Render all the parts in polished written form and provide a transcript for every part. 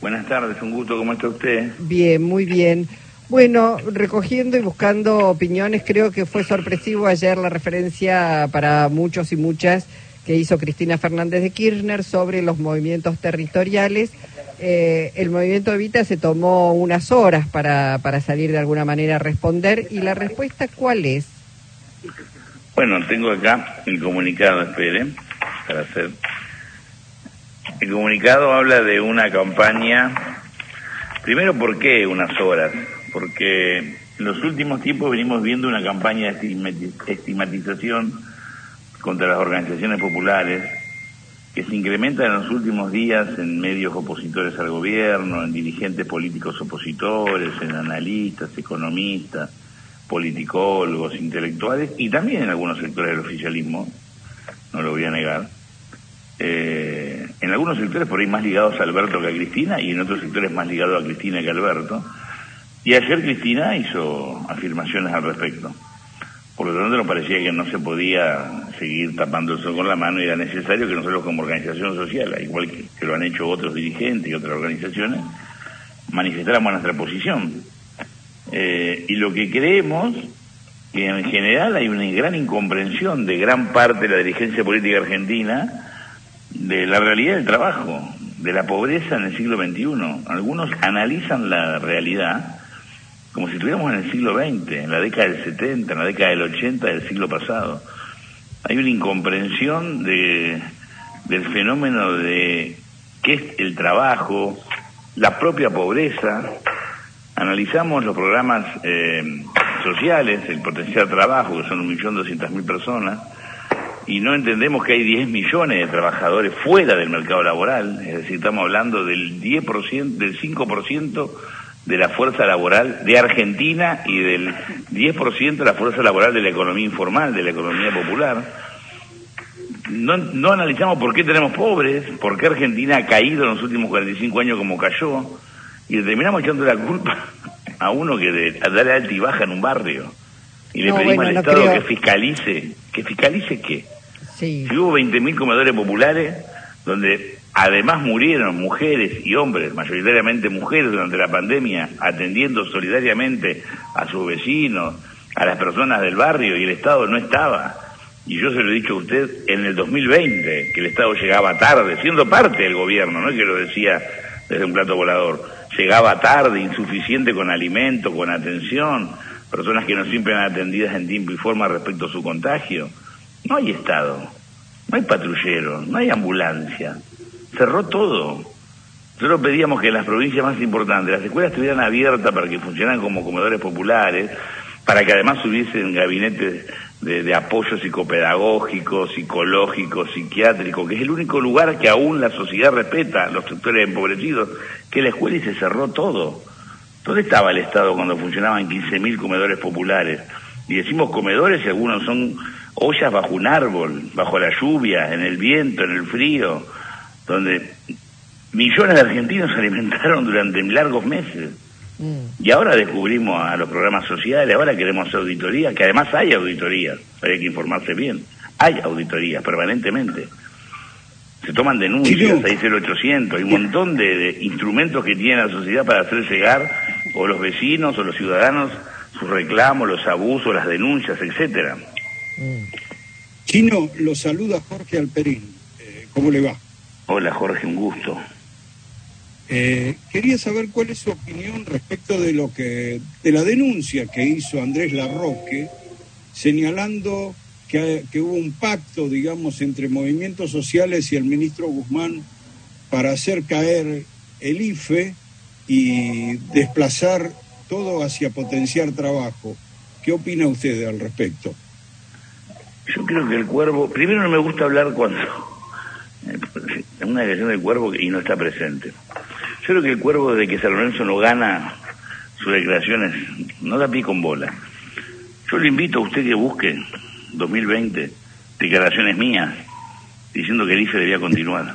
Buenas tardes, un gusto, ¿cómo está usted? Bien, muy bien. Bueno, recogiendo y buscando opiniones, creo que fue sorpresivo ayer la referencia para muchos y muchas que hizo Cristina Fernández de Kirchner sobre los movimientos territoriales. El movimiento Evita se tomó unas horas para salir de alguna manera a responder, y la respuesta, ¿cuál es? Bueno, tengo acá el comunicado, espere, para hacer... El comunicado habla de una campaña. Primero, ¿por qué unas horas? Porque en los últimos tiempos venimos viendo una campaña de estigmatización contra las organizaciones populares que se incrementa en los últimos días en medios opositores al gobierno, en dirigentes políticos opositores, en analistas, economistas, politicólogos, intelectuales y también en algunos sectores del oficialismo, no lo voy a negar. En algunos sectores por ahí más ligados a Alberto que a Cristina, y en otros sectores más ligados a Cristina que a Alberto. Y ayer Cristina hizo afirmaciones al respecto. Por lo tanto, nos parecía que no se podía seguir tapando el sol con la mano, y era necesario que nosotros como organización social, al igual que lo han hecho otros dirigentes y otras organizaciones, manifestáramos nuestra posición. Y lo que creemos, que en general hay una gran incomprensión de gran parte de la dirigencia política argentina de la realidad del trabajo, de la pobreza en el siglo XXI. Algunos analizan la realidad como si estuviéramos en el siglo XX, en la década del 70, en la década del 80 del siglo pasado. Hay una incomprensión del fenómeno de qué es el trabajo, la propia pobreza. Analizamos los programas sociales, el potencial trabajo, que son 1.200.000 personas, y no entendemos que hay 10 millones de trabajadores fuera del mercado laboral. Es decir, estamos hablando del 10%, del 5% de la fuerza laboral de Argentina y del 10% de la fuerza laboral de la economía informal, de la economía popular. No analizamos por qué tenemos pobres, por qué Argentina ha caído en los últimos 45 años como cayó, y terminamos echando la culpa a uno que da alta y baja en un barrio. Y le pedimos al Estado que fiscalice. ¿Que fiscalice qué? Sí. Si hubo 20.000 comedores populares, donde además murieron mujeres y hombres, mayoritariamente mujeres, durante la pandemia, atendiendo solidariamente a sus vecinos, a las personas del barrio, y el Estado no estaba. Y yo se lo he dicho a usted en el 2020, que el Estado llegaba tarde, siendo parte del gobierno, no es que lo decía desde un plato volador, llegaba tarde, insuficiente con alimento, con atención, personas que no siempre eran atendidas en tiempo y forma respecto a su contagio. No hay Estado, no hay patrullero, no hay ambulancia, cerró todo. Nosotros pedíamos que en las provincias más importantes las escuelas estuvieran abiertas para que funcionaran como comedores populares, para que además hubiesen gabinetes de apoyo psicopedagógico, psicológico, psiquiátrico, que es el único lugar que aún la sociedad respeta, los sectores empobrecidos, que es la escuela, y se cerró todo. ¿Dónde estaba el Estado cuando funcionaban 15.000 comedores populares? Y decimos comedores y algunos son ollas bajo un árbol, bajo la lluvia, en el viento, en el frío, donde millones de argentinos se alimentaron durante largos meses. Y ahora descubrimos a los programas sociales, ahora queremos hacer auditoría, que además hay auditorías, hay que informarse bien, hay auditorías permanentemente. Se toman denuncias, hay 0800, hay un montón de instrumentos que tiene la sociedad para hacer llegar, o los vecinos o los ciudadanos, sus reclamos, los abusos, las denuncias, etcétera. Chino, lo saluda Jorge Alperín. ¿Cómo le va? Hola Jorge, un gusto. Quería saber cuál es su opinión respecto de de la denuncia que hizo Andrés Larroque, señalando que hubo un pacto, digamos, entre movimientos sociales y el ministro Guzmán para hacer caer el IFE y desplazar todo hacia potenciar trabajo. ¿Qué opina usted al respecto? Yo creo que el Cuervo, primero no me gusta hablar cuando es una declaración del Cuervo y no está presente. Yo creo que el Cuervo, desde que San Lorenzo no gana sus declaraciones, no da pie con bola. Yo le invito a usted que busque 2020 declaraciones mías diciendo que el IFE debía continuar.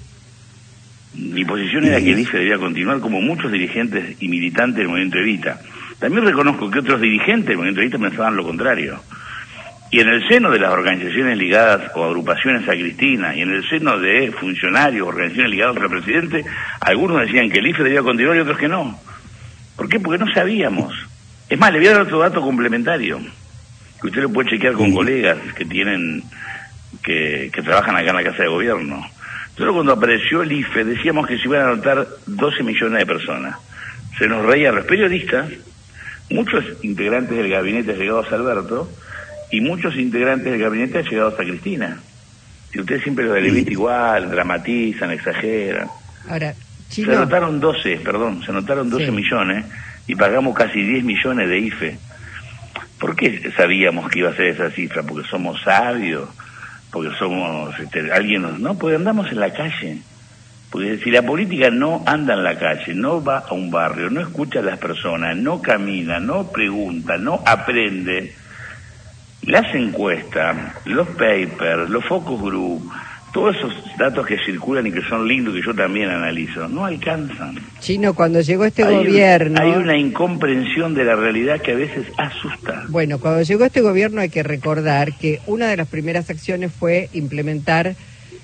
Mi posición era que el IFE debía continuar, como muchos dirigentes y militantes del movimiento Evita. También reconozco que otros dirigentes del movimiento Evita pensaban lo contrario. Y en el seno de las organizaciones ligadas o agrupaciones a Cristina, y en el seno de funcionarios, organizaciones ligadas al presidente, algunos decían que el IFE debía continuar y otros que no. ¿Por qué? Porque no sabíamos. Es más, le voy a dar otro dato complementario, que usted lo puede chequear con colegas que tienen, que trabajan acá en la Casa de Gobierno. Nosotros cuando apareció el IFE decíamos que se iban a anotar 12 millones de personas. Se nos reían los periodistas, muchos integrantes del gabinete llegados a Alberto, y muchos integrantes del gabinete llegados a Cristina. Si ustedes siempre lo delimitan igual, dramatizan, exageran. Ahora, Chino... Se anotaron 12 millones y pagamos casi 10 millones de IFE. ¿Por qué sabíamos que iba a ser esa cifra? Porque somos sabios, porque somos no, porque andamos en la calle. Porque si la política no anda en la calle, no va a un barrio, no escucha a las personas, no camina, no pregunta, no aprende, las encuestas, los papers, los focus group, todos esos datos que circulan y que son lindos, que yo también analizo, no alcanzan. Chino, cuando llegó este gobierno... Hay una incomprensión de la realidad que a veces asusta. Bueno, cuando llegó este gobierno hay que recordar que una de las primeras acciones fue implementar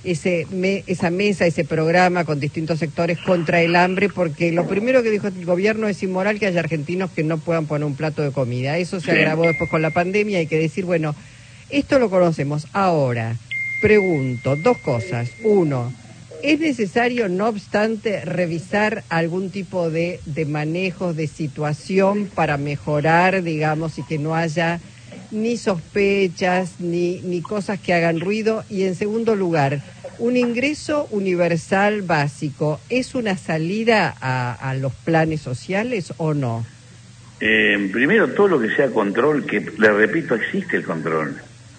esa mesa, ese programa con distintos sectores contra el hambre, porque lo primero que dijo el gobierno es inmoral que haya argentinos que no puedan poner un plato de comida. Eso se agravó después con la pandemia. Hay que decir, bueno, esto lo conocemos. Ahora, pregunto, dos cosas. Uno, ¿es necesario, no obstante, revisar algún tipo de manejos de situación para mejorar, digamos, y que no haya ni sospechas, ni cosas que hagan ruido? Y en segundo lugar, ¿un ingreso universal básico es una salida a los planes sociales o no? Primero, todo lo que sea control, que le repito, existe el control.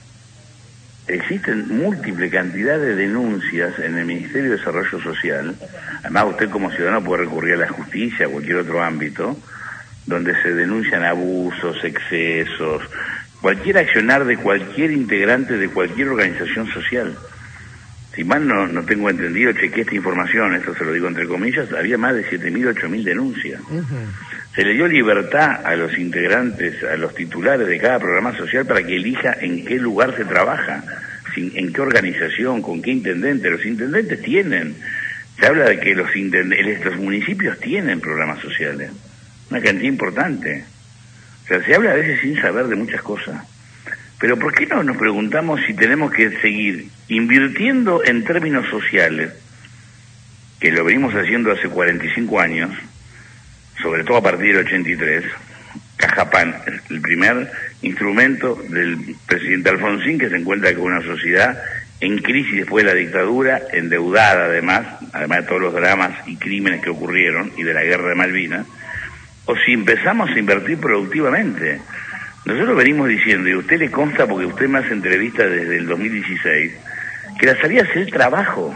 Existen múltiples cantidades de denuncias en el Ministerio de Desarrollo Social. Además, usted como ciudadano puede recurrir a la justicia, a cualquier otro ámbito, donde se denuncian abusos, excesos, cualquier accionar de cualquier integrante de cualquier organización social. Si mal no tengo entendido, chequeé esta información, esto se lo digo entre comillas, había más de 7.000, 8.000 denuncias. Se le dio libertad a los integrantes, a los titulares de cada programa social para que elija en qué lugar se trabaja, en qué organización, con qué intendente. Los intendentes tienen, se habla de que los municipios tienen programas sociales, una cantidad importante. O sea, se habla a veces sin saber de muchas cosas. Pero ¿por qué no nos preguntamos si tenemos que seguir invirtiendo en términos sociales, que lo venimos haciendo hace 45 años, sobre todo a partir del 83, Cajapán, el primer instrumento del presidente Alfonsín, que se encuentra con una sociedad en crisis después de la dictadura, endeudada además de todos los dramas y crímenes que ocurrieron, y de la guerra de Malvinas, o si empezamos a invertir productivamente. Nosotros venimos diciendo, y a usted le consta porque usted me hace entrevistas desde el 2016, que la salida es el trabajo,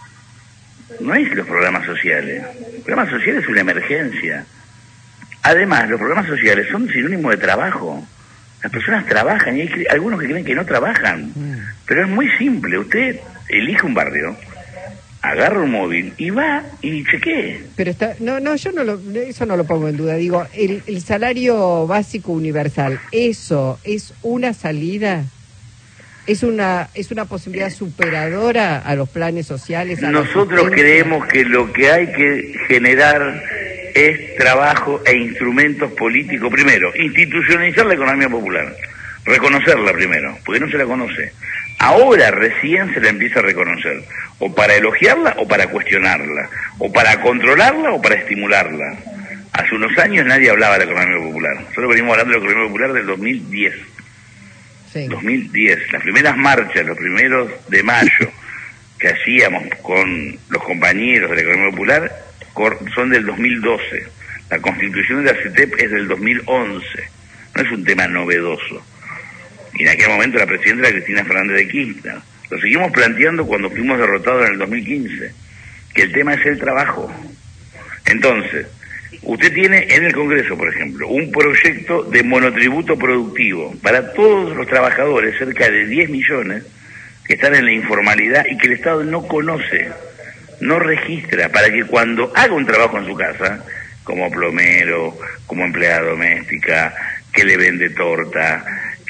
no es los programas sociales. Los programas sociales es una emergencia. Además, los programas sociales son sinónimo de trabajo. Las personas trabajan y hay algunos que creen que no trabajan. Pero es muy simple. Usted elige un barrio, agarra un móvil y va y chequee. Pero eso no lo pongo en duda. Digo, el salario básico universal, ¿eso es una salida? ¿Es una posibilidad superadora a los planes sociales? Nosotros creemos que lo que hay que generar es trabajo e instrumentos políticos. Primero, institucionalizar la economía popular, reconocerla primero, porque no se la conoce. Ahora recién se la empieza a reconocer, o para elogiarla o para cuestionarla, o para controlarla o para estimularla. Hace unos años nadie hablaba de la economía popular. Nosotros venimos hablando de la economía popular del 2010. Sí. 2010, las primeras marchas, los primeros de mayo que hacíamos con los compañeros de la economía popular son del 2012. La constitución de la CETEP es del 2011. No es un tema novedoso. Y en aquel momento la presidenta era Cristina Fernández de Kirchner. Lo seguimos planteando cuando fuimos derrotados en el 2015, que el tema es el trabajo. Entonces, usted tiene en el Congreso, por ejemplo, un proyecto de monotributo productivo para todos los trabajadores, cerca de 10 millones, que están en la informalidad y que el Estado no conoce, no registra, para que cuando haga un trabajo en su casa, como plomero, como empleada doméstica, que le vende torta,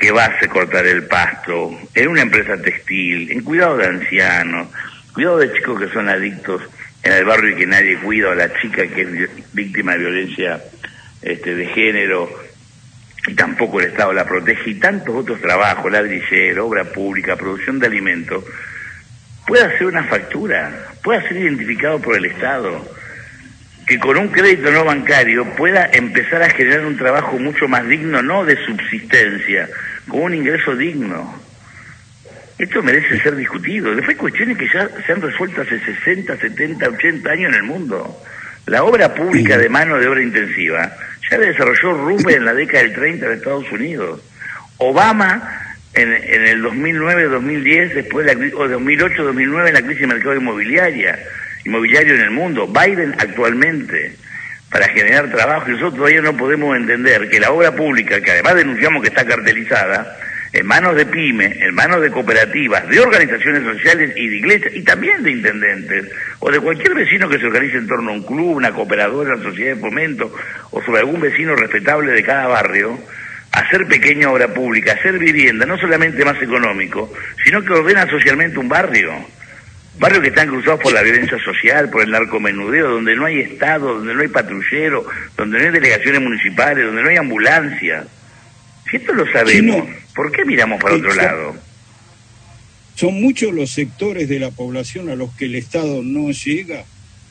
que va a cortar el pasto, en una empresa textil, en cuidado de ancianos, cuidado de chicos que son adictos en el barrio y que nadie cuida, o la chica que es víctima de violencia de género, y tampoco el Estado la protege, y tantos otros trabajos, ladrillero, obra pública, producción de alimentos, pueda hacer una factura, pueda ser identificado por el Estado, que con un crédito no bancario pueda empezar a generar un trabajo mucho más digno, no de subsistencia, con un ingreso digno. Esto merece ser discutido. Después hay cuestiones que ya se han resuelto hace 60, 70, 80 años en el mundo. La obra pública de mano de obra intensiva ya la desarrolló Roosevelt en la década del 30 de Estados Unidos. Obama en el 2009-2010, después de la, o 2008-2009 en la crisis del mercado inmobiliario en el mundo. Biden actualmente, para generar trabajo. Y nosotros todavía no podemos entender que la obra pública, que además denunciamos que está cartelizada, en manos de pymes, en manos de cooperativas, de organizaciones sociales y de iglesias, y también de intendentes, o de cualquier vecino que se organice en torno a un club, una cooperadora, una sociedad de fomento, o sobre algún vecino respetable de cada barrio, hacer pequeña obra pública, hacer vivienda, no solamente más económico, sino que ordena socialmente un barrio. Barrios que están cruzados por la violencia social, por el narcomenudeo, donde no hay Estado, donde no hay patrullero, donde no hay delegaciones municipales, donde no hay ambulancia. Si esto lo sabemos, ¿por qué miramos para otro lado? Son muchos los sectores de la población a los que el Estado no llega.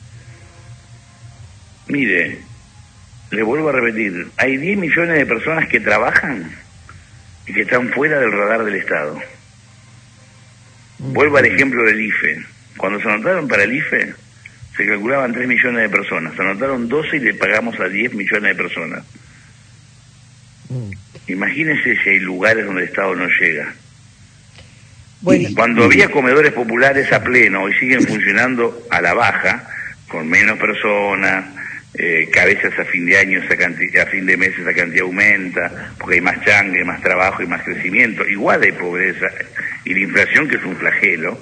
Mire, le vuelvo a repetir, hay 10 millones de personas que trabajan y que están fuera del radar del Estado. Vuelvo al ejemplo del IFE. Cuando se anotaron para el IFE, se calculaban 3 millones de personas. Se anotaron 12 y le pagamos a 10 millones de personas. Imagínense si hay lugares donde el Estado no llega. Bueno, cuando había comedores populares a pleno, hoy siguen funcionando a la baja, con menos personas, que a veces a fin de año, a fin de mes esa cantidad aumenta, porque hay más changue, más trabajo y más crecimiento. Igual hay pobreza y la inflación, que es un flagelo.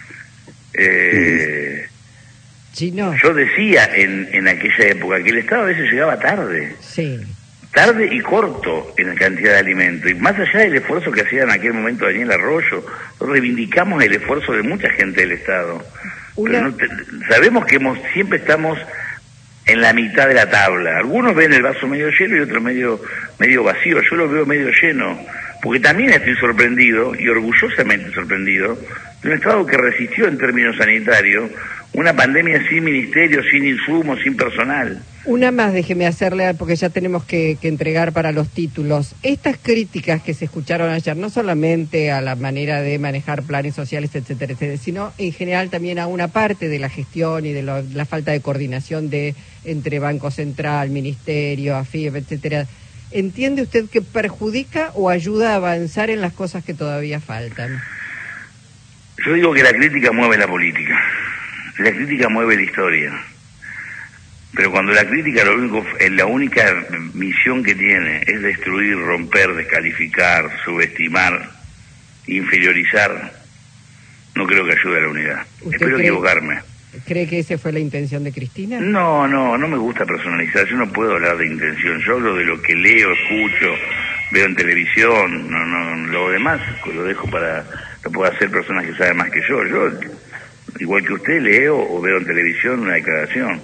Yo decía en aquella época que el Estado a veces llegaba tarde. Sí. Tarde y corto en la cantidad de alimentos. Y más allá del esfuerzo que hacía en aquel momento Daniel Arroyo, reivindicamos el esfuerzo de mucha gente del Estado. Pero sabemos que siempre estamos en la mitad de la tabla. Algunos ven el vaso medio lleno y otros medio vacío. Yo lo veo medio lleno, porque también estoy sorprendido, y orgullosamente sorprendido, de un Estado que resistió en términos sanitarios una pandemia sin ministerio, sin insumos, sin personal. Una más, déjeme hacerle, porque ya tenemos que entregar para los títulos. Estas críticas que se escucharon ayer, no solamente a la manera de manejar planes sociales, etcétera, etcétera, sino en general también a una parte de la gestión y de la falta de coordinación entre Banco Central, Ministerio, AFIP, etcétera. ¿Entiende usted que perjudica o ayuda a avanzar en las cosas que todavía faltan? Yo digo que la crítica mueve la política, la crítica mueve la historia. Pero cuando la crítica la única misión que tiene es destruir, romper, descalificar, subestimar, inferiorizar, no creo que ayude a la unidad. Espero equivocarme. ¿Cree que esa fue la intención de Cristina? No me gusta personalizar. Yo no puedo hablar de intención. Yo hablo de lo que leo, escucho, veo en televisión. Lo demás lo dejo lo puedo hacer personas que saben más que yo. Yo, igual que usted, leo o veo en televisión una declaración.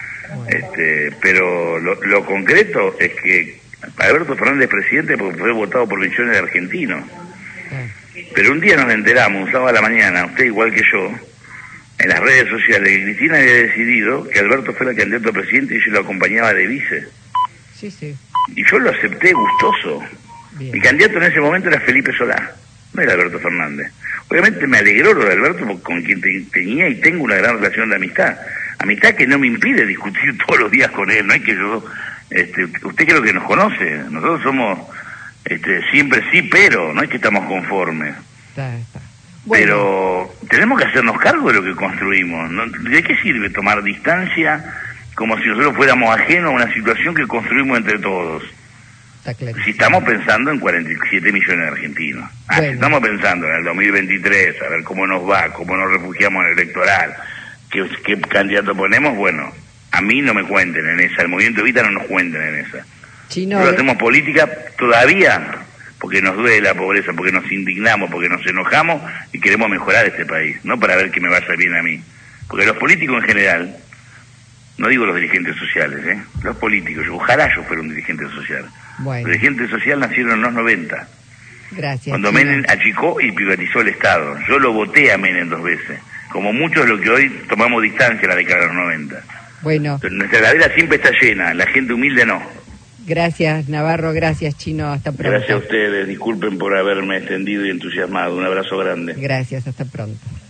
Pero lo concreto es que Alberto Fernández es presidente porque fue votado por millones de argentinos. Pero un día nos enteramos, un sábado a la mañana, usted igual que yo, en las redes sociales, que Cristina había decidido que Alberto fuera el candidato a presidente y yo lo acompañaba de vice. Sí. Y yo lo acepté gustoso. Bien. Mi candidato en ese momento era Felipe Solá, no era Alberto Fernández. Obviamente me alegró lo de Alberto, con quien tenía y tengo una gran relación de amistad. Amistad que no me impide discutir todos los días con él. No es que yo, usted creo que nos conoce, nosotros somos siempre sí, pero no es que estamos conformes. Está. Bueno. Pero tenemos que hacernos cargo de lo que construimos, ¿no? ¿De qué sirve tomar distancia como si nosotros fuéramos ajenos a una situación que construimos entre todos? Si estamos pensando en 47 millones de argentinos. Si estamos pensando en el 2023, a ver cómo nos va, cómo nos refugiamos en el electoral, qué candidato ponemos, bueno, a mí no me cuenten en esa, el Movimiento Evita no nos cuenten en esa. Nosotros hacemos política todavía porque nos duele la pobreza, porque nos indignamos, porque nos enojamos y queremos mejorar este país, no para ver que me vaya bien a mí. Porque los políticos en general, no digo los dirigentes sociales, los políticos, ojalá yo fuera un dirigente social. Bueno. Los dirigentes sociales nacieron en los 90. Gracias. Cuando Menem achicó y privatizó el Estado. Yo lo voté a Menem 2 veces. Como muchos de los que hoy tomamos distancia en la década de los 90. Bueno. Pero nuestra ladera siempre está llena, la gente humilde no. Gracias, Navarro. Gracias, Chino. Hasta pronto. Gracias a ustedes. Disculpen por haberme extendido y entusiasmado. Un abrazo grande. Gracias. Hasta pronto.